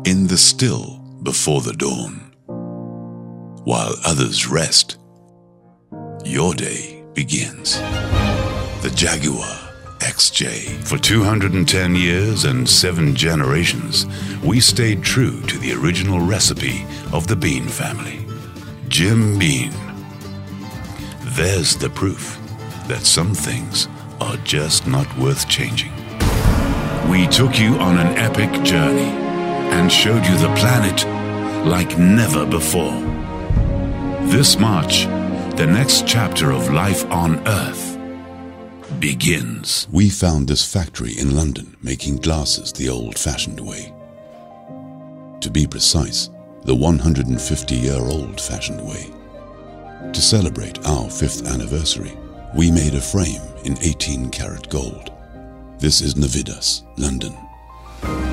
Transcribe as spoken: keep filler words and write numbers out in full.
In the still before the dawn, while others rest, your day begins. The Jaguar X J. For two hundred ten years and seven generations, we stayed true to the original recipe of the Bean family. Jim Beam. There's the proof that some things are just not worth changing. We took you on an epic journey and showed you the planet like never before. This March, the next chapter of life on Earth begins. We found this factory in London making glasses the old-fashioned way. To be precise, the one hundred fifty year old fashioned way. To celebrate our fifth anniversary, we made a frame in eighteen karat gold. This is Navidas, London.